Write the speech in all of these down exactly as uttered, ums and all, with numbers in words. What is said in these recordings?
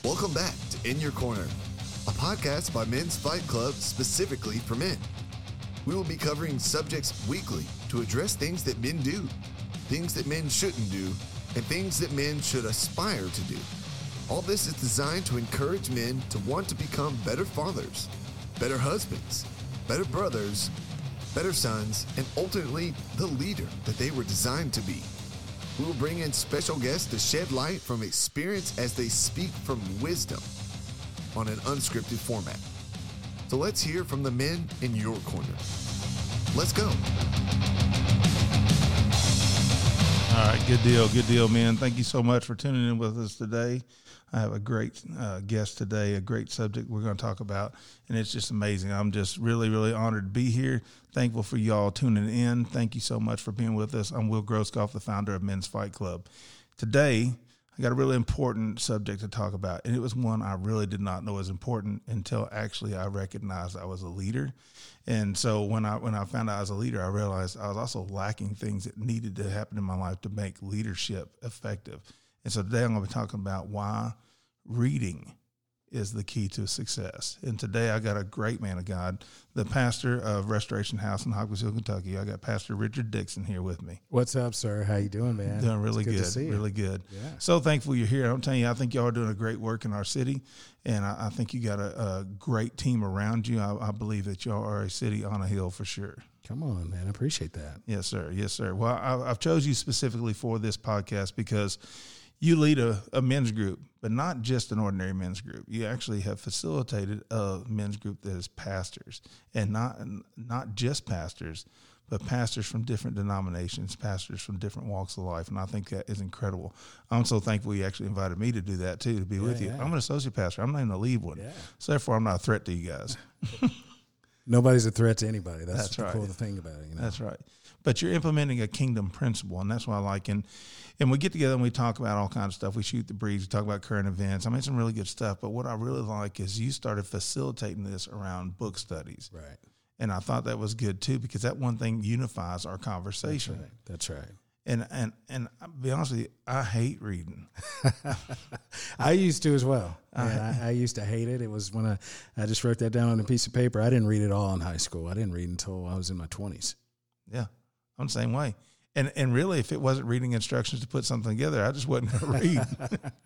Welcome back to In Your Corner, a podcast by Men's Fight Club specifically for men. We will be covering subjects weekly to address things that men do, things that men shouldn't do, and things that men should aspire to do. All this is designed to encourage men to want to become better fathers, better husbands, better brothers, better sons, and ultimately the leader that they were designed to be. We will bring in special guests to shed light from experience as they speak from wisdom on an unscripted format. So let's hear from the men in your corner. Let's go. All right, good deal, good deal, man. Thank you so much for tuning in with us today. I have a great uh, guest today, a great subject we're going to talk about, and it's just amazing. I'm just really, really honored to be here. Thankful for y'all tuning in. Thank you so much for being with us. I'm Will Groskopf, the founder of Men's Fight Club. Today, I got a really important subject to talk about, and it was one I really did not know was important until actually I recognized I was a leader. And so when I when I found out I was a leader, I realized I was also lacking things that needed to happen in my life to make leadership effective. And so today I'm going to be talking about why reading is the key to success. And today I got a great man of God, the pastor of Restoration House in Hopkinsville, Kentucky. I got Pastor Richard Dixon here with me. What's up, sir? How you doing, man? Doing really it's good, good, to see you. really good. Yeah. So thankful you're here. I'm telling you, I think y'all are doing a great work in our city, and I, I think you got a, a great team around you. I, I believe that y'all are a city on a hill for sure. Come on, man. I appreciate that. Yes, sir. Yes, sir. Well, I, I've chose you specifically for this podcast because you lead a, a men's group, but not just an ordinary men's group. You actually have facilitated a men's group that is pastors, and not not just pastors, but pastors from different denominations, pastors from different walks of life, and I think that is incredible. I'm so thankful you actually invited me to do that, too, to be yeah, with you. Yeah. I'm an associate pastor. I'm not even a lead one, yeah. so therefore I'm not a threat to you guys. Nobody's a threat to anybody. That's, That's the right. cool thing about it. You know? That's right. But you're implementing a kingdom principle, and that's what I like. And and we get together and we talk about all kinds of stuff. We shoot the breeze. We talk about current events. I mean, some really good stuff. But what I really like is you started facilitating this around book studies. Right. And I thought that was good, too, because that one thing unifies our conversation. That's right. That's right. And, and, and I'll be honest with you, I hate reading. I used to as well. I, I, I used to hate it. It was when I, I just wrote that down on a piece of paper. I didn't read it all in high school. I didn't read until I was in my twenties. Yeah, I'm the same way. And and really, if it wasn't reading instructions to put something together, I just wasn't going to read.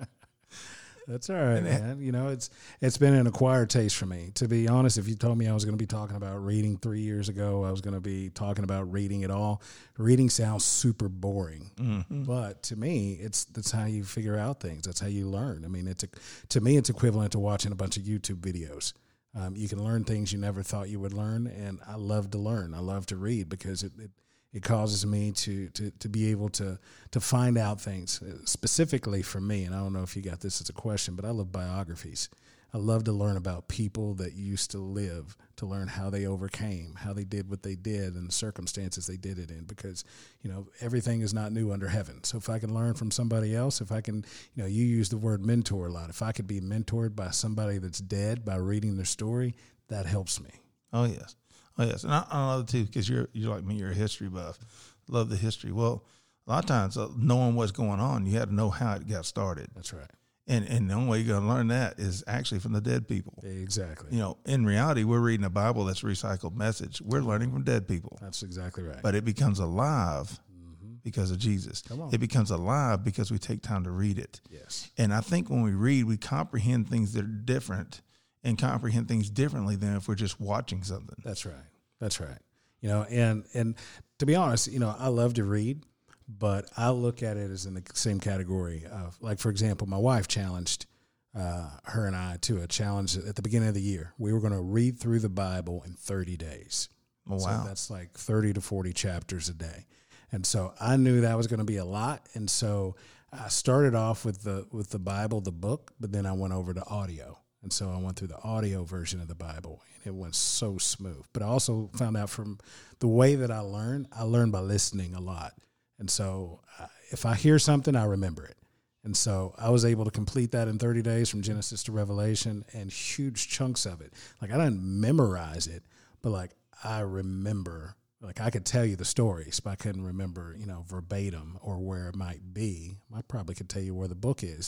That's all right, man. You know, it's it's been an acquired taste for me. To be honest, if you told me I was going to be talking about reading three years ago, I was going to be talking about reading at all. Reading sounds super boring, mm-hmm. but to me, it's that's how you figure out things. That's how you learn. I mean, it's a, to me, it's equivalent to watching a bunch of YouTube videos. Um, you can learn things you never thought you would learn, and I love to learn. I love to read because it. it It causes me to, to, to be able to to find out things. Specifically for me, and I don't know if you got this as a question, but I love biographies. I love to learn about people that used to live, to learn how they overcame, how they did what they did, and the circumstances they did it in, because, you know, everything is not new under heaven. So if I can learn from somebody else, if I can, you know, you use the word mentor a lot. If I could be mentored by somebody that's dead by reading their story, that helps me. Oh, yes. Oh, yes, and I, I love it, too, because you're, you're like me, you're a history buff. Love the history. Well, a lot of times, uh, knowing what's going on, you had to know how it got started. That's right. And and the only way you're going to learn that is actually from the dead people. Exactly. You know, in reality, we're reading a Bible that's a recycled message. We're learning from dead people. That's exactly right. But it becomes alive mm-hmm. because of Jesus. Come on. It becomes alive because we take time to read it. Yes. And I think when we read, we comprehend things that are different and comprehend things differently than if we're just watching something. That's right. That's right. You know, and and to be honest, you know, I love to read, but I look at it as in the same category of, like, for example, my wife challenged uh, her and I to a challenge at the beginning of the year. We were going to read through the Bible in thirty days. Oh, wow. So that's like thirty to forty chapters a day. And so I knew that was going to be a lot. And so I started off with the with the Bible, the book, but then I went over to audio. And so I went through the audio version of the Bible, and it went so smooth. But I also found out from the way that I learn, I learn by listening a lot. And so uh, if I hear something, I remember it. And so I was able to complete that in thirty days from Genesis to Revelation, and huge chunks of it. Like, I didn't memorize it, but, like, I remember. Like, I could tell you the stories, but I couldn't remember, you know, verbatim or where it might be. I probably could tell you where the book is.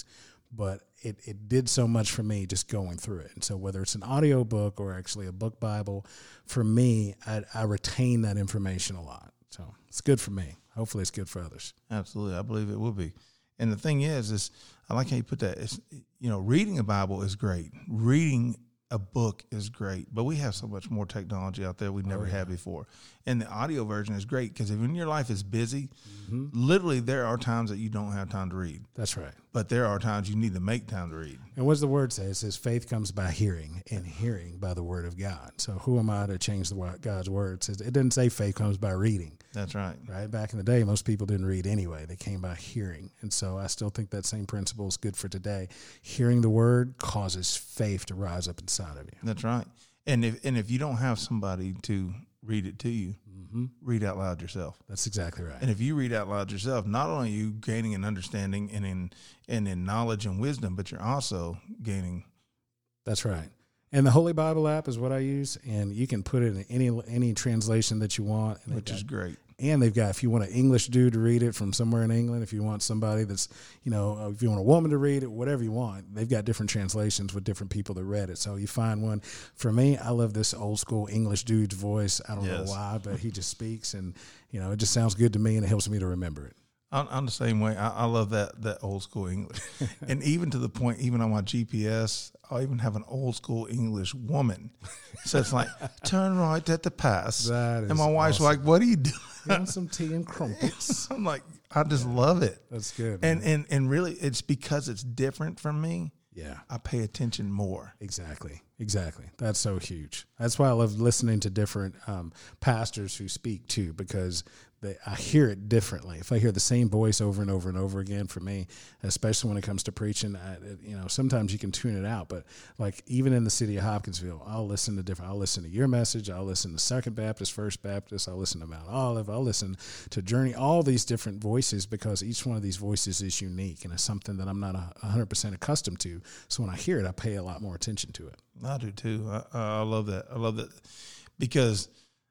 but it, it did so much for me just going through it. And so whether it's an audio book or actually a book Bible, for me, I, I retain that information a lot. So it's good for me. Hopefully it's good for others. Absolutely. I believe it will be. And the thing is, is I like how you put that. It's, you know, reading a Bible is great. Reading a book is great, but we have so much more technology out there we never oh, yeah. had before. And the audio version is great because if when your life is busy, mm-hmm. literally there are times that you don't have time to read. That's right. But there are times you need to make time to read. And what does the word say? It says faith comes by hearing, and hearing by the word of God. So who am I to change the God's word? It says, it didn't say faith comes by reading. That's right. Right. Back in the day, most people didn't read anyway. They came by hearing. And so I still think that same principle is good for today. Hearing the word causes faith to rise up inside of you. That's right. And if and if you don't have somebody to read it to you, mm-hmm. read out loud yourself. That's exactly right. And if you read out loud yourself, not only are you gaining an understanding and in and in knowledge and wisdom, but you're also gaining. That's right. And the Holy Bible app is what I use, and you can put it in any any translation that you want. And Which got, is great. And they've got, if you want an English dude to read it from somewhere in England, if you want somebody that's, you know, if you want a woman to read it, whatever you want, they've got different translations with different people that read it. So you find one. For me, I love this old school English dude's voice. I don't yes. know why, but he just speaks, and, you know, it just sounds good to me, and it helps me to remember it. I'm, I'm the same way. I, I love that that old school English, and even to the point, even on my G P S, I even have an old school English woman. So it's like, turn right at the pass, that is and my wife's awesome. like, "What are you doing?" You want some tea and crumpets? I'm like, I just yeah. love it. That's good. And and and really, it's because it's different from me. Yeah, I pay attention more. Exactly. Exactly. That's so huge. That's why I love listening to different um, pastors who speak too, because they, I hear it differently. If I hear the same voice over and over and over again, for me, especially when it comes to preaching, I, you know, sometimes you can tune it out. But like even in the city of Hopkinsville, I'll listen to different. I'll listen to your message. I'll listen to Second Baptist, First Baptist. I'll listen to Mount Olive. I'll listen to Journey. All these different voices, because each one of these voices is unique and it's something that I'm not a hundred percent accustomed to. So when I hear it, I pay a lot more attention to it. I do too. I, I love that. I love that because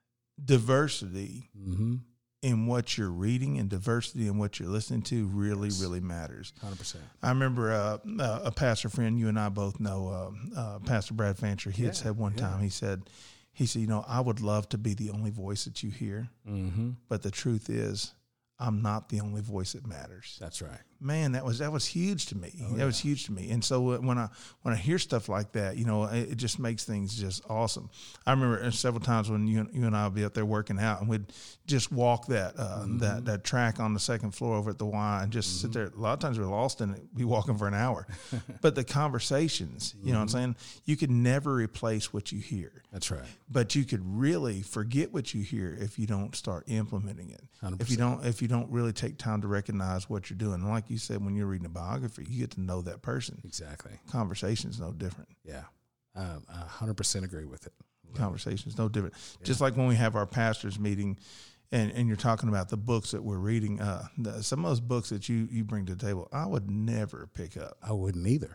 diversity mm-hmm. in what you're reading and diversity in what you're listening to really, yes. really matters. one hundred percent. I remember uh, uh, a pastor friend you and I both know, uh, uh, Pastor Brad Fancher. He yeah, had said one yeah. time, he said, he said, you know, I would love to be the only voice that you hear, mm-hmm. but the truth is, I'm not the only voice that matters. That's right. Man, that was that was huge to me. Oh, that yeah. was huge to me. And so when I when I hear stuff like that, you know, it, it just makes things just awesome. I remember several times when you you and I would be up there working out, and we'd just walk that uh, mm-hmm. that that track on the second floor over at the Y, and just mm-hmm. sit there. A lot of times we're lost in it. Be walking for an hour, but the conversations, you mm-hmm. know what I'm saying? You could never replace what you hear. That's right. But you could really forget what you hear if you don't start implementing it. one hundred percent. If you don't if you don't really take time to recognize what you're doing. And like you said, when you're reading a biography, you get to know that person. Exactly. Conversation's no different. Yeah. Um, I one hundred percent agree with it. Conversation's no different. Yeah. Just like when we have our pastors meeting and, and you're talking about the books that we're reading, uh, the, some of those books that you, you bring to the table, I would never pick up. I wouldn't either.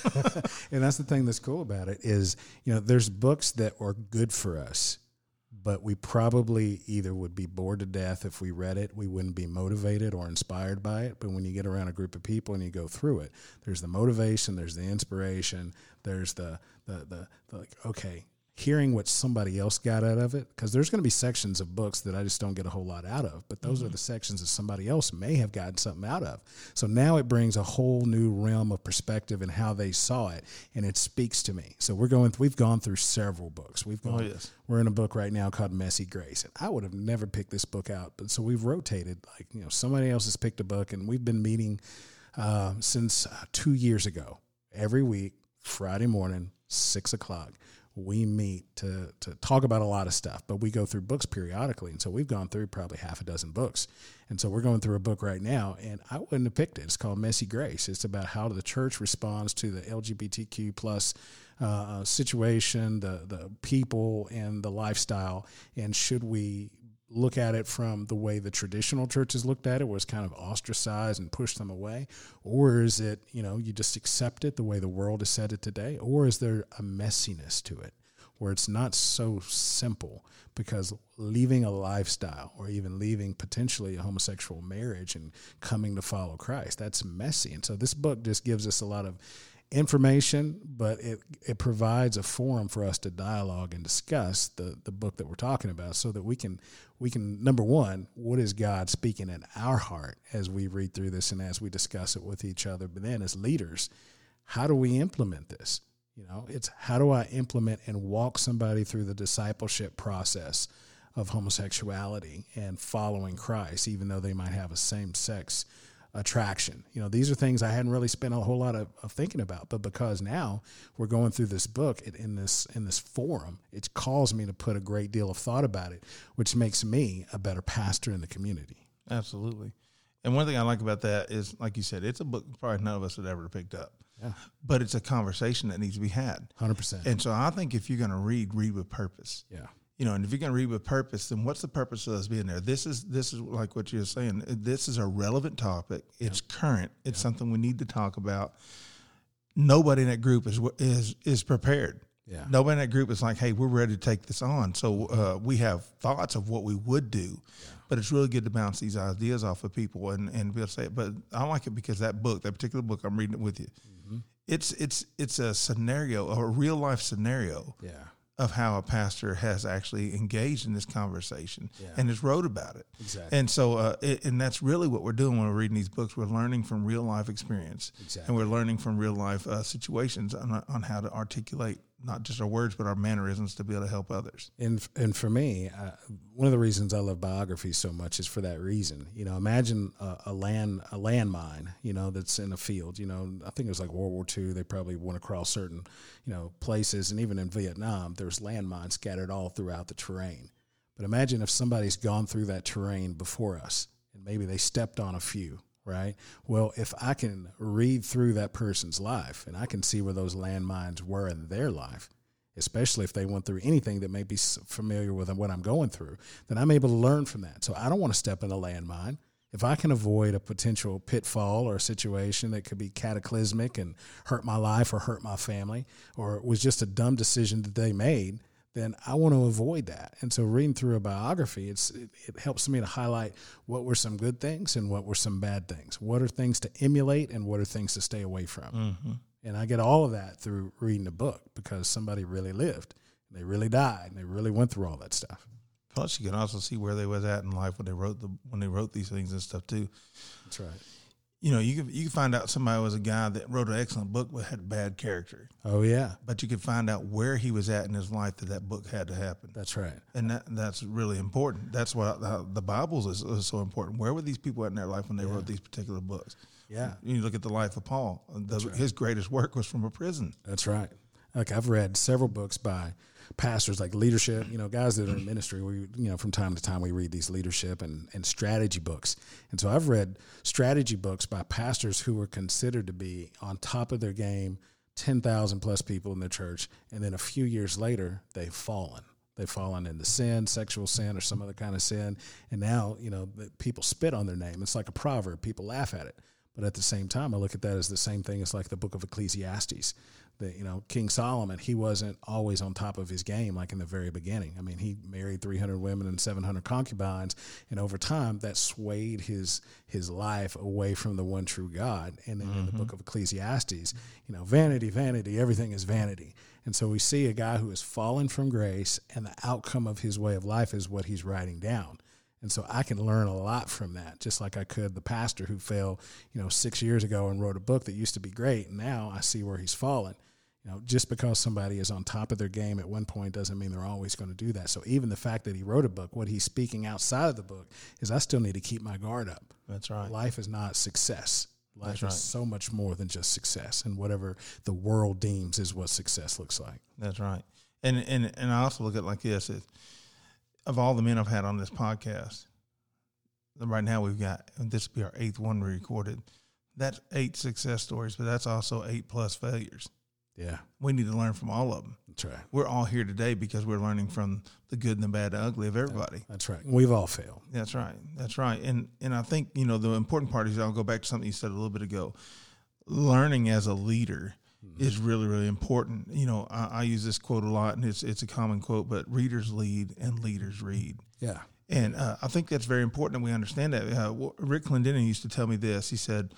And that's the thing that's cool about it is, you know, there's books that are good for us, but we probably either would be bored to death if we read it. We wouldn't be motivated or inspired by it. But when you get around a group of people and you go through it, there's the motivation, there's the inspiration, there's the, the, the, the like, okay, hearing what somebody else got out of it, because there's going to be sections of books that I just don't get a whole lot out of, but those mm-hmm. are the sections that somebody else may have gotten something out of. So now it brings a whole new realm of perspective in how they saw it, and it speaks to me. So we're going, we've gone through several books. We've gone, oh, yes. We're in a book right now called Messy Grace, and I would have never picked this book out, but so we've rotated, like, you know, somebody else has picked a book, and we've been meeting uh, since uh, two years ago, every week, Friday morning, six o'clock. We meet to to talk about a lot of stuff, but we go through books periodically. And so we've gone through probably half a dozen books. And so we're going through a book right now, and I wouldn't have picked it. It's called Messy Grace. It's about how the church responds to the L G B T Q plus uh, situation, the, the people, and the lifestyle. And should we look at it from the way the traditional churches looked at it, was kind of ostracized and pushed them away? Or is it, you know, you just accept it the way the world has said it today? Or is there a messiness to it where it's not so simple, because leaving a lifestyle or even leaving potentially a homosexual marriage and coming to follow Christ, that's messy. And so this book just gives us a lot of information, but it, it provides a forum for us to dialogue and discuss the, the book that we're talking about, so that we can, we can, number one, what is God speaking in our heart as we read through this and as we discuss it with each other? But then as leaders, how do we implement this? You know, it's how do I implement and walk somebody through the discipleship process of homosexuality and following Christ, even though they might have a same-sex attraction? You know, these are things I hadn't really spent a whole lot of, of thinking about, but because now we're going through this book it, in this in this forum, it caused me to put a great deal of thought about it, which makes me a better pastor in the community. Absolutely. And one thing I like about that is, like you said, it's a book probably none of us had ever picked up. Yeah. But it's a conversation that needs to be had. one hundred percent. And so I think if you're going to read, read with purpose. Yeah. You know, and if you're going to read with purpose, then what's the purpose of us being there? This is this is like what you're saying. This is a relevant topic. It's yep. current. It's yep. something we need to talk about. Nobody in that group is is is prepared. Yeah. Nobody in that group is like, hey, we're ready to take this on. So uh, we have thoughts of what we would do, yeah. but it's really good to bounce these ideas off of people and, and be able to say it. But I like it because that book, that particular book, I'm reading it with you. Mm-hmm. It's it's it's a scenario, a real life scenario. Yeah. Of how a pastor has actually engaged in this conversation yeah. and has wrote about it. Exactly. And so, uh, it, and that's really what we're doing when we're reading these books. We're learning from real life experience. Exactly. And we're learning from real life uh, situations on, on how to articulate not just our words, but our mannerisms to be able to help others. And and for me, uh, one of the reasons I love biography so much is for that reason. You know, imagine a, a land a landmine, you know, that's in a field. You know, I think it was like World War Two. They probably went across certain, you know, places, and even in Vietnam, there's landmines scattered all throughout the terrain. But imagine if somebody's gone through that terrain before us, and maybe they stepped on a few. Right. Well, if I can read through that person's life and I can see where those landmines were in their life, especially if they went through anything that may be familiar with what I'm going through, then I'm able to learn from that. So I don't want to step in a landmine. If I can avoid a potential pitfall or a situation that could be cataclysmic and hurt my life or hurt my family, or it was just a dumb decision that they made, then I want to avoid that. And so reading through a biography, it's it, it helps me to highlight what were some good things and what were some bad things. What are things to emulate and what are things to stay away from? Mm-hmm. And I get all of that through reading the book because somebody really lived, and they really died, and they really went through all that stuff. Plus, you can also see where they was at in life when they wrote the when they wrote these things and stuff too. That's right. You know, you can you can find out somebody was a guy that wrote an excellent book but had bad character. Oh yeah, but you can find out where he was at in his life that that book had to happen. That's right, and that that's really important. That's why the, the Bible is, is so important. Where were these people at in their life when they yeah. wrote these particular books? Yeah, you look at the life of Paul. The, right. His greatest work was from a prison. That's right. Like I've read several books by pastors, like leadership, you know, guys that are in ministry. We, you know, from time to time we read these leadership and, and strategy books. And so I've read strategy books by pastors who were considered to be on top of their game, ten thousand plus people in their church. And then a few years later, they've fallen. They've fallen into sin, sexual sin, or some other kind of sin. And now, you know, people spit on their name. It's like a proverb. People laugh at it. But at the same time, I look at that as the same thing as like the book of Ecclesiastes. That, you know, King Solomon, he wasn't always on top of his game like in the very beginning. I mean, he married three hundred women and seven hundred concubines, and over time that swayed his his life away from the one true God. And then mm-hmm. in the book of Ecclesiastes, you know, vanity, vanity, everything is vanity. And so we see a guy who has fallen from grace, and the outcome of his way of life is what he's writing down. And so I can learn a lot from that, just like I could the pastor who fell, you know, six years ago and wrote a book that used to be great. And now I see where he's fallen. You know, just because somebody is on top of their game at one point doesn't mean they're always going to do that. So even the fact that he wrote a book, what he's speaking outside of the book is I still need to keep my guard up. That's right. Life is not success. Life That's is right. so much more than just success, and whatever the world deems is what success looks like. That's right. And and and I also look at it like this: is of all the men I've had on this podcast, right now we've got, and this will be our eighth one we recorded. That's eight success stories, but that's also eight plus failures. Yeah. We need to learn from all of them. That's right. We're all here today because we're learning from the good and the bad and ugly of everybody. That's right. We've all failed. That's right. That's right. And and I think, you know, the important part is, I'll go back to something you said a little bit ago, learning as a leader mm-hmm. is really, really important. You know, I, I use this quote a lot, and it's it's a common quote, but readers lead and leaders read. Yeah. And uh, I think that's very important, and we understand that. Uh, Rick Clendenin used to tell me this. He said,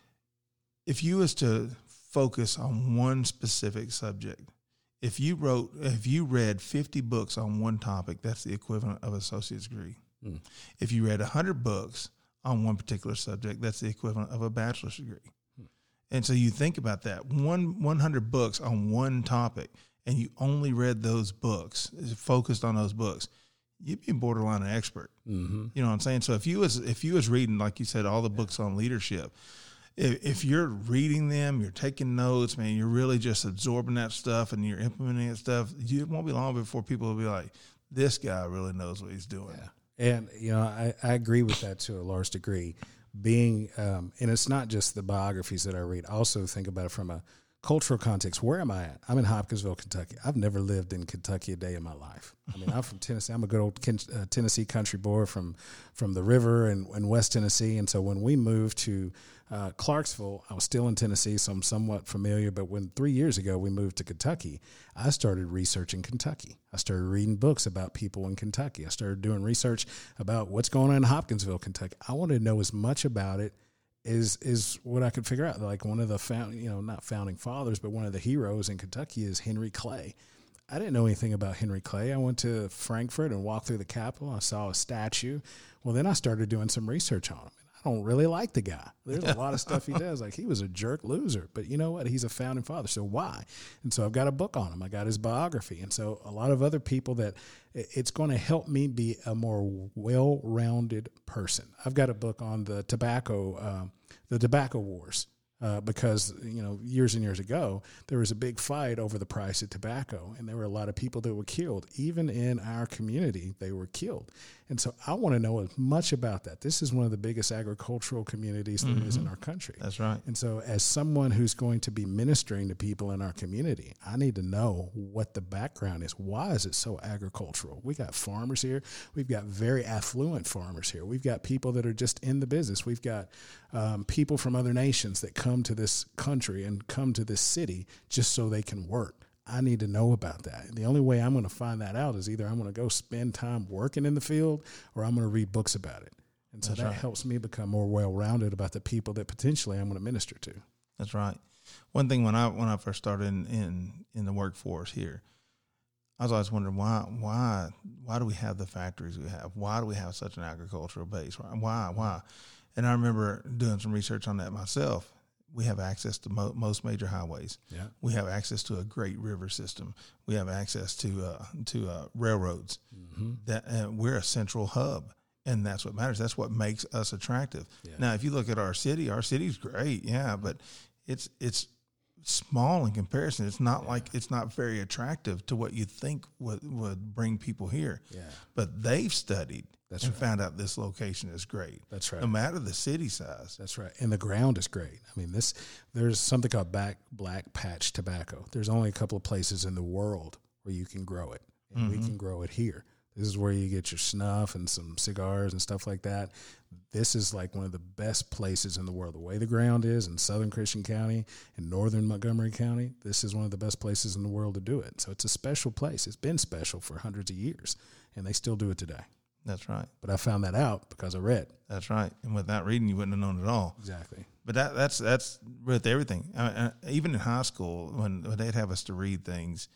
if you was to focus on one specific subject, if you wrote, if you read fifty books on one topic, that's the equivalent of an associate's degree. Mm. If you read one hundred books on one particular subject, that's the equivalent of a bachelor's degree. Mm. And so you think about that, one one hundred books on one topic, and you only read those books, focused on those books, you'd be borderline an expert. Mm-hmm. You know what I'm saying? So if you was if you was reading, like you said, all the books on leadership, if, if you're reading them, you're taking notes, man, you're really just absorbing that stuff and you're implementing that stuff, it won't be long before people will be like, this guy really knows what he's doing. Yeah. And, you know, I, I agree with that to a large degree. Being, um, and it's not just the biographies that I read. I also think about it from a cultural context. Where am I at? I'm in Hopkinsville, Kentucky. I've never lived in Kentucky a day in my life. I mean, I'm from Tennessee. I'm a good old Ken, uh, Tennessee country boy from from the river and, and West Tennessee. And so when we moved to uh, Clarksville, I was still in Tennessee, so I'm somewhat familiar. But when three years ago we moved to Kentucky, I started researching Kentucky. I started reading books about people in Kentucky. I started doing research about what's going on in Hopkinsville, Kentucky. I wanted to know as much about it is is what I could figure out. Like one of the found, you know, not founding fathers, but one of the heroes in Kentucky is Henry Clay. I didn't know anything about Henry Clay. I went to Frankfurt and walked through the Capitol. I saw a statue. Well, then I started doing some research on him. I don't really like the guy. There's a lot of stuff he does. Like, he was a jerk loser, but you know what? He's a founding father. So why? And so I've got a book on him. I got his biography. And so a lot of other people that it's going to help me be a more well-rounded person. I've got a book on the tobacco, um, the tobacco wars. Uh, because, you know, years and years ago, there was a big fight over the price of tobacco, and there were a lot of people that were killed. Even in our community, they were killed. And so I want to know as much about that. This is one of the biggest agricultural communities there mm-hmm. is in our country. That's right. And so as someone who's going to be ministering to people in our community, I need to know what the background is. Why is it so agricultural? We got farmers here. We've got very affluent farmers here. We've got people that are just in the business. We've got um, people from other nations that come to this country and come to this city just so they can work. I need to know about that. And the only way I'm going to find that out is either I'm going to go spend time working in the field or I'm going to read books about it. And so That's that right. helps me become more well-rounded about the people that potentially I'm going to minister to. That's right. One thing when I when I first started in, in, in the workforce here, I was always wondering why why why do we have the factories we have? Why do we have such an agricultural base? Why why? And I remember doing some research on that myself. We have access to mo- most major highways. Yeah. We have access to a great river system. We have access to uh, to uh, railroads. Mm-hmm. That uh, we're a central hub, and that's what matters. That's what makes us attractive. Yeah. Now, if you look at our city, our city's great, yeah, but it's it's small in comparison. It's not yeah. like it's not very attractive to what you think would would bring people here. Yeah. But they've studied. That's and right. found out this location is great. That's right. No matter the city size. That's right. And the ground is great. I mean, this there's something called back, black patch tobacco. There's only a couple of places in the world where you can grow it, and mm-hmm. we can grow it here. This is where you get your snuff and some cigars and stuff like that. This is like one of the best places in the world. The way the ground is in southern Christian County and northern Montgomery County, this is one of the best places in the world to do it. So it's a special place. It's been special for hundreds of years, and they still do it today. That's right. But I found that out because I read. That's right. And without reading, you wouldn't have known it all. Exactly. But that, that's that's with everything. I mean, even in high school, when, when they'd have us to read things,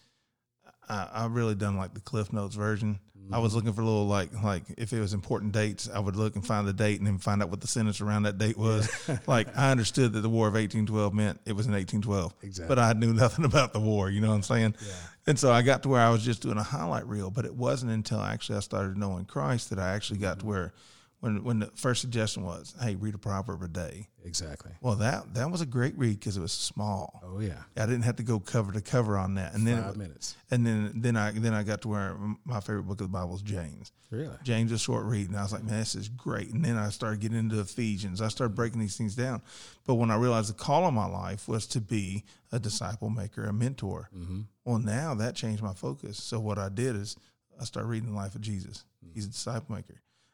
I, I really done like the Cliff Notes version. Mm-hmm. I was looking for little like like if it was important dates, I would look and find the date and then find out what the sentence around that date was. Like I understood that the War of eighteen twelve meant it was in eighteen twelve. Exactly. But I knew nothing about the war. You know what I'm saying? Yeah. And so I got to where I was just doing a highlight reel. But it wasn't until actually I started knowing Christ that I actually got mm-hmm. to where. When when the first suggestion was, hey, read a proverb a day. Exactly. Well, that that was a great read because it was small. Oh yeah. I didn't have to go cover to cover on that. And then five minutes. And then then I then I got to where my favorite book of the Bible is James. Really? James is a short read, and I was like, man, this is great. And then I started getting into Ephesians. I started breaking these things down. But when I realized the call of my life was to be a disciple maker, a mentor. Mm-hmm. Well, now that changed my focus. So what I did is I started reading the life of Jesus. Mm-hmm. He's a disciple maker.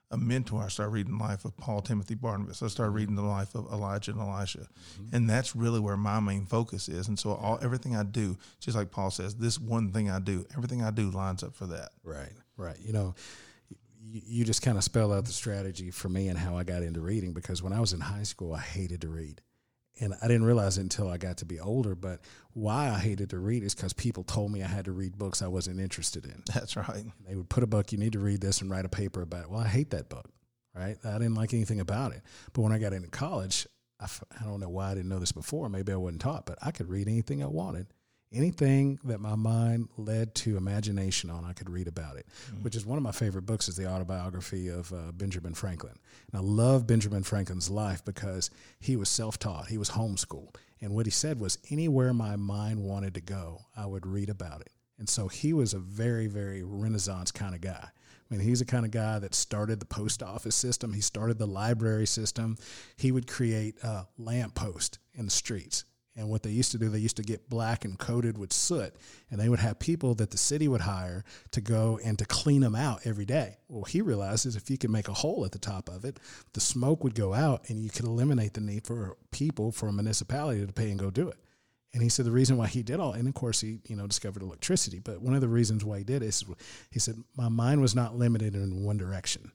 a mentor, I started reading the life of Paul, Timothy, Barnabas. I started reading the life of Elijah and Elisha. Mm-hmm. And that's really where my main focus is. And so all everything I do, just like Paul says, this one thing I do, everything I do lines up for that. Right, right. You know, you, you just kind of spell out the strategy for me and how I got into reading, because when I was in high school, I hated to read. And I didn't realize it until I got to be older, but why I hated to read is because people told me I had to read books I wasn't interested in. That's right. And they would put a book, you need to read this and write a paper about it. Well, I hate that book, right? I didn't like anything about it. But when I got into college, I, f- I don't know why I didn't know this before. Maybe I wasn't taught, but I could read anything I wanted. Anything that my mind led to imagination on, I could read about it, mm-hmm. which is one of my favorite books is the autobiography of uh, Benjamin Franklin. And I love Benjamin Franklin's life because he was self-taught. He was homeschooled. And what he said was, anywhere my mind wanted to go, I would read about it. And so he was a very, very Renaissance kind of guy. I mean, he's the kind of guy that started the post office system. He started the library system. He would create a lamp post in the streets. And what they used to do, they used to get black and coated with soot, and they would have people that the city would hire to go and to clean them out every day. Well, he realizes if you could make a hole at the top of it, the smoke would go out, and you could eliminate the need for people, for a municipality to pay and go do it. And he said the reason why he did all, and of course he, you know, discovered electricity, but one of the reasons why he did it is he said, my mind was not limited in one direction.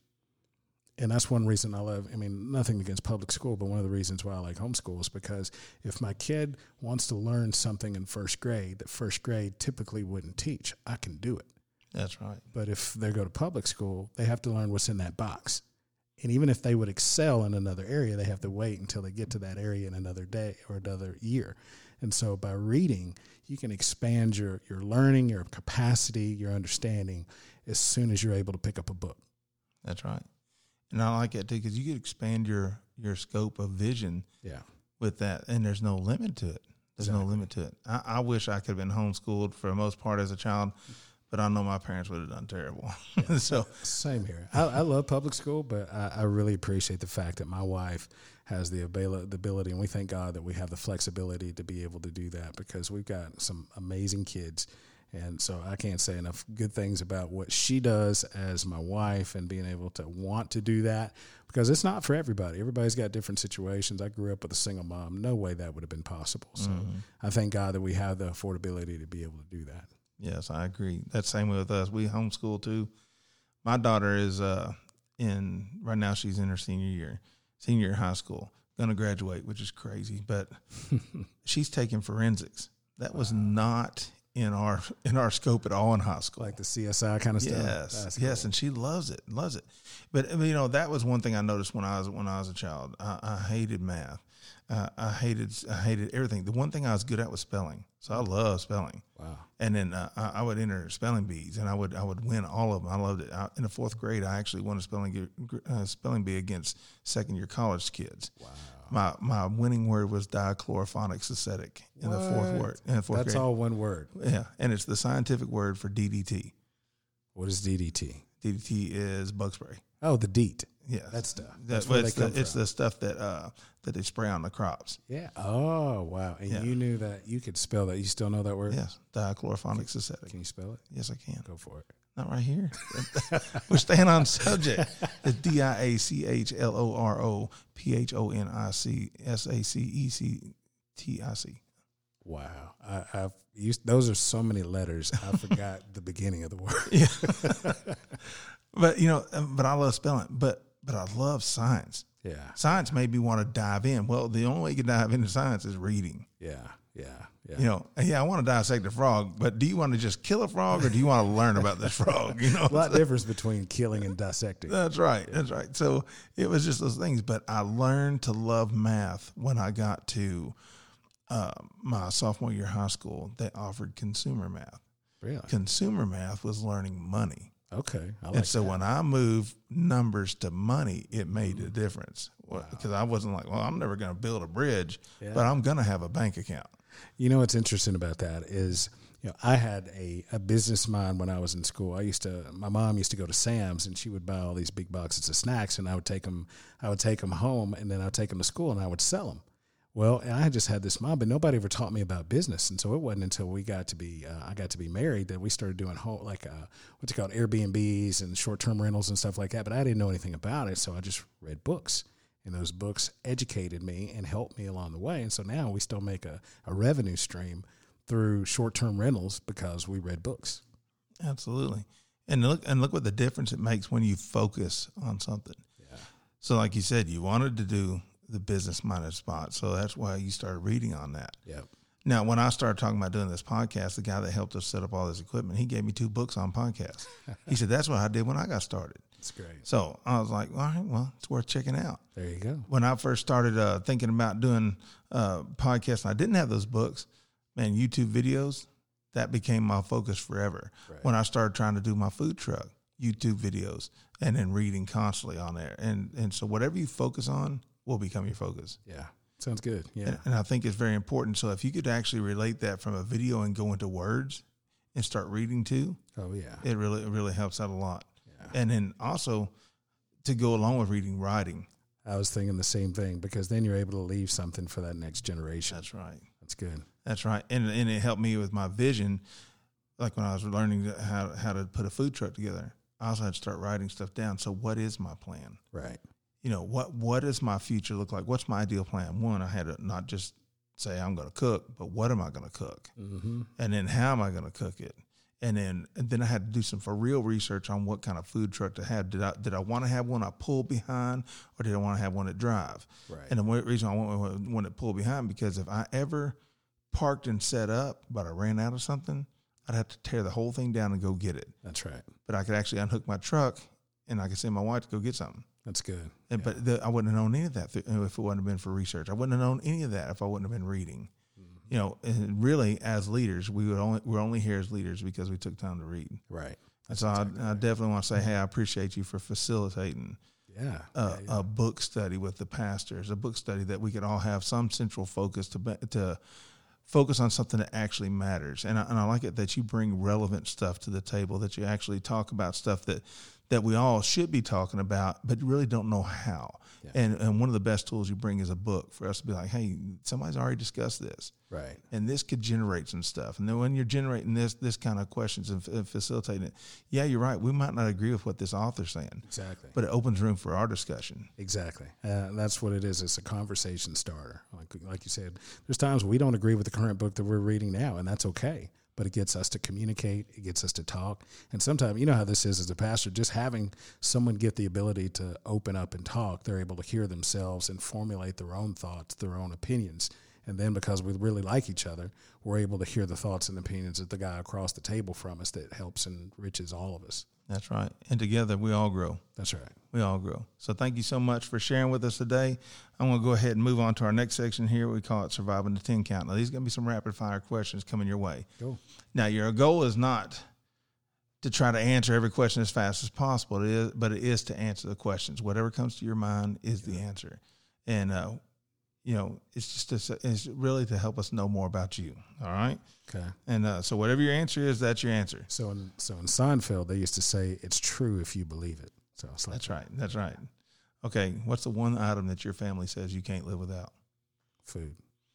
And that's one reason I love, I mean, nothing against public school, but one of the reasons why I like homeschool is because if my kid wants to learn something in first grade that first grade typically wouldn't teach, I can do it. That's right. But if they go to public school, they have to learn what's in that box. And even if they would excel in another area, they have to wait until they get to that area in another day or another year. And so by reading, you can expand your, your learning, your capacity, your understanding as soon as you're able to pick up a book. That's right. And I like that too, because you could expand your, your scope of vision yeah. with that, and there's no limit to it. There's exactly. no limit to it. I, I wish I could have been homeschooled for the most part as a child, but I know my parents would have done terrible. Yeah. so Same here. I, I love public school, but I, I really appreciate the fact that my wife has the, abil- the ability, and we thank God that we have the flexibility to be able to do that, because we've got some amazing kids. And so I can't say enough good things about what she does as my wife and being able to want to do that, because it's not for everybody. Everybody's got different situations. I grew up with a single mom. No way that would have been possible. So mm-hmm. I thank God that we have the affordability to be able to do that. Yes, I agree. That's the same way with us. We homeschool too. My daughter is uh, in, right now she's in her senior year, senior year of high school, going to graduate, which is crazy. But she's taking forensics. That wow. was not in our in our scope at all in high school, like the C S I kind of stuff. Yes, That's yes, cool. And she loves it, loves it. But you know, that was one thing I noticed when I was when I was a child. I, I hated math. Uh, I hated I hated everything. The one thing I was good at was spelling, so I love spelling. Wow! And then uh, I, I would enter spelling bees, and I would I would win all of them. I loved it. I, in the fourth grade, I actually won a spelling uh, spelling bee against second year college kids. Wow! My my winning word was dichlorophonic acetic in what? the fourth word. In the fourth That's grade. all one word. Yeah, and it's the scientific word for D D T. What is D D T? D D T is bug spray. Oh, the DEET. Yeah, that stuff. That's that, where it's they come the, It's the stuff that uh, that they spray on the crops. Yeah. Oh, wow. And yeah. you knew that you could spell that. You still know that word? Yes. Dichlorophonic acetic. Can you spell it? Yes, I can. Go for it. Not right here. We're staying on subject. It's D I A C H L O R O P H O N I C S A C E C T I C. Wow. I, I've used, those are so many letters. I forgot the beginning of the word. Yeah. But, you know, but I love spelling. But but I love science. Yeah. Science made me want to dive in. Well, the only way you can dive into science is reading. Yeah. Yeah. Yeah. You know, yeah, I want to dissect a frog, but do you want to just kill a frog or do you want to learn about this frog? You know, a lot of difference between killing and dissecting. That's right. That's right. So it was just those things. But I learned to love math when I got to uh, my sophomore year of high school. They offered consumer math. Really? Consumer math was learning money. Okay. I like and so that. when I moved numbers to money, it made mm-hmm. a difference. Wow. Because I wasn't like, well, I'm never going to build a bridge, yeah. but I'm going to have a bank account. You know what's interesting about that is, you know, I had a, a business mind when I was in school. I used to, my mom used to go to Sam's and she would buy all these big boxes of snacks, and I would take them, I would take them home, and then I'd take them to school and I would sell them. Well, and I just had this mom, but nobody ever taught me about business. And so it wasn't until we got to be, uh, I got to be married that we started doing whole, like, uh, what's it called, Airbnbs and short-term rentals and stuff like that. But I didn't know anything about it. So I just read books, and those books educated me and helped me along the way. And so now we still make a, a revenue stream through short-term rentals because we read books. Absolutely. And look, and look what the difference it makes when you focus on something. Yeah. So like you said, you wanted to do the business-minded spot. So that's why you started reading on that. Yep. Now, when I started talking about doing this podcast, the guy that helped us set up all this equipment, he gave me two books on podcasts. He said, that's what I did when I got started. That's great. So I was like, all right, well, it's worth checking out. There you go. When I first started uh, thinking about doing uh, podcasts, and I didn't have those books, man, YouTube videos, that became my focus forever. Right. When I started trying to do my food truck, YouTube videos, and then reading constantly on there. And, and so whatever you focus on will become your focus. Yeah. Sounds good. Yeah. And, and I think it's very important. So if you could actually relate that from a video and go into words and start reading too, Oh, yeah. it really, it really helps out a lot. Yeah. And then also to go along with reading, writing. I was thinking the same thing, because then you're able to leave something for that next generation. That's right. That's good. That's right. And and it helped me with my vision. Like when I was learning how, how to put a food truck together, I also had to start writing stuff down. So what is my plan? Right. You know, what, what does my future look like? What's my ideal plan? One, I had to not just say I'm going to cook, but what am I going to cook? Mm-hmm. And then how am I going to cook it? And then and then I had to do some for real research on what kind of food truck to have. Did I did I want to have one I pull behind, or did I want to have one that drive? Right. And the one reason I want one that pull behind, because if I ever parked and set up, but I ran out of something, I'd have to tear the whole thing down and go get it. That's right. But I could actually unhook my truck, and I could send my wife to go get something. That's good. And, Yeah. But the, I wouldn't have known any of that if it wouldn't have been for research. I wouldn't have known any of that if I wouldn't have been reading. You know, and really, as leaders, we would only we're only here as leaders because we took time to read. Right. And so exactly I, I right. definitely want to say, hey, I appreciate you for facilitating Yeah. a, yeah, yeah. a book study with the pastors, a book study that we could all have some central focus to be- to focus on something that actually matters. And I, and I like it that you bring relevant stuff to the table, that you actually talk about stuff that that we all should be talking about, but really don't know how. Yeah. And and one of the best tools you bring is a book for us to be like, hey, somebody's already discussed this. Right. And this could generate some stuff. And then when you're generating this this kind of questions and, and facilitating it, yeah, you're right. We might not agree with what this author's saying. Exactly. But it opens room for our discussion. Exactly. Uh, that's what it is. It's a conversation starter. Like like you said, there's times we don't agree with the current book that we're reading now, and that's okay. But it gets us to communicate. It gets us to talk. And sometimes, you know how this is as a pastor, just having someone get the ability to open up and talk, they're able to hear themselves and formulate their own thoughts, their own opinions. And then because we really like each other, we're able to hear the thoughts and opinions of the guy across the table from us that helps and enriches all of us. That's right. And together we all grow. That's right. We all grow. So thank you so much for sharing with us today. I'm going to go ahead and move on to our next section here. We call it Surviving the ten Count. Now, these are going to be some rapid fire questions coming your way. Cool. Now, your goal is not to try to answer every question as fast as possible, it is, but it is to answer the questions. Whatever comes to your mind is the answer. And, uh, you know, it's just to, it's really to help us know more about you. All right. Okay. And uh, so whatever your answer is, that's your answer. So in so in Seinfeld, they used to say, "It's true if you believe it." So it's like, That's right. That's right. Okay. What's the one item that your family says you can't live without? food.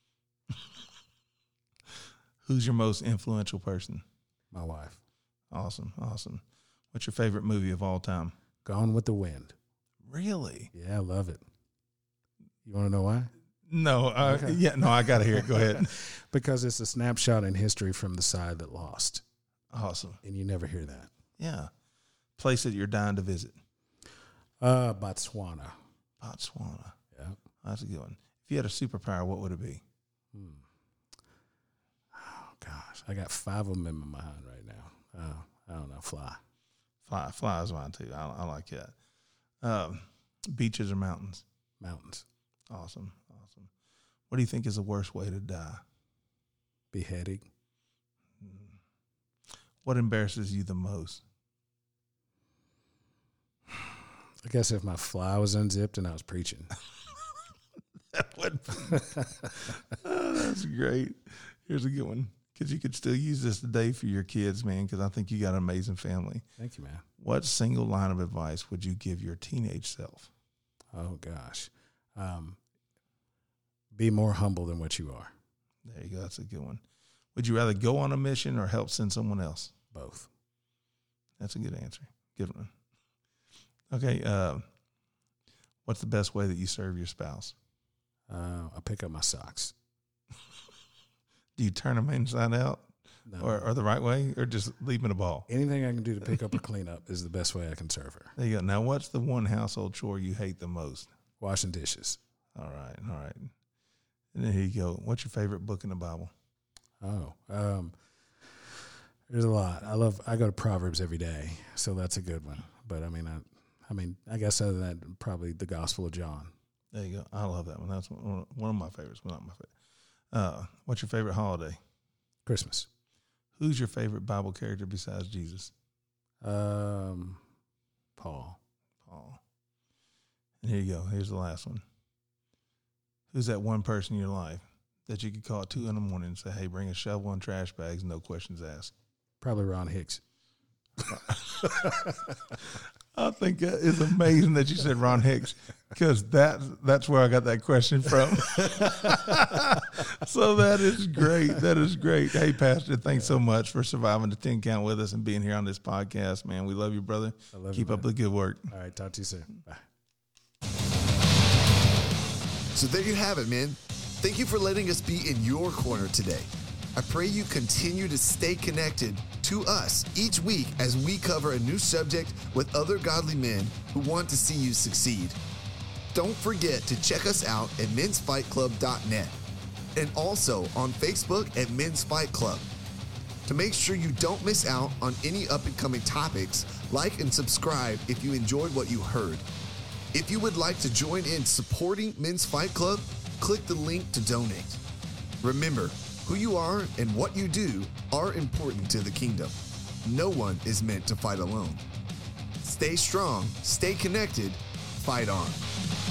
Who's your most influential person? My wife. Awesome. Awesome. What's your favorite movie of all time? Gone with the Wind. Really? Yeah, I love it. You want to know why? No. Uh, Okay. Yeah. No, I got to hear it. Go ahead. Because it's a snapshot in history from the side that lost, Awesome. and you never hear that. Yeah. Place that you're dying to visit. Uh, Botswana. Botswana. Yeah. That's a good one. If you had a superpower, what would it be? Hmm. Oh gosh, I got five of them in my mind right now. Oh, I don't know. Fly. Fly. Fly is mine too. I, I like that. Um, beaches or mountains? Mountains. Awesome. Awesome. What do you think is the worst way to die? Beheading. What embarrasses you the most? I guess if my fly was unzipped and I was preaching. That would. Oh, that's great. Here's a good one, because you could still use this today for your kids, man, because I think you got an amazing family. Thank you, man. What single line of advice would you give your teenage self? Oh gosh. Um, Be more humble than what you are. There you go. That's a good one. Would you rather go on a mission or help send someone else? Both. That's a good answer. Good one. Okay. Uh, what's the best way that you serve your spouse? Uh, I pick up my socks. Do you turn them inside out? No. Or, or the right way, or just leave them in a ball? Anything I can do to pick up or clean up is the best way I can serve her. There you go. Now, what's the one household chore you hate the most? Washing dishes. All right, all right. And then here you go. What's your favorite book in the Bible? Oh, um, there's a lot. I love. I go to Proverbs every day, so that's a good one. But I mean, I, I mean, I guess other than that, probably the Gospel of John. There you go. I love that one. That's one one of my favorites. Well, not my favorite. Uh, what's your favorite holiday? Christmas. Who's your favorite Bible character besides Jesus? Um, Paul. Paul. And here you go. Here's the last one. Who's that one person in your life that you could call at two in the morning and say, hey, bring a shovel and trash bags, no questions asked? Probably Ron Hicks. I think it's amazing that you said Ron Hicks, because that, that's where I got that question from. So that is great. That is great. Hey, Pastor, thanks so much for surviving the ten count with us and being here on this podcast, man. We love you, brother. I love Keep you, up the good work. All right, talk to you soon. Bye. So there you have it, man. Thank you for letting us be in your corner today. I pray you continue to stay connected to us each week as we cover a new subject with other godly men who want to see you succeed. Don't forget to check us out at mens fight club dot net and also on Facebook at Men's Fight Club. To make sure you don't miss out on any up-and-coming topics, like and subscribe if you enjoyed what you heard. If you would like to join in supporting Men's Fight Club, click the link to donate. Remember, who you are and what you do are important to the kingdom. No one is meant to fight alone. Stay strong, stay connected, fight on.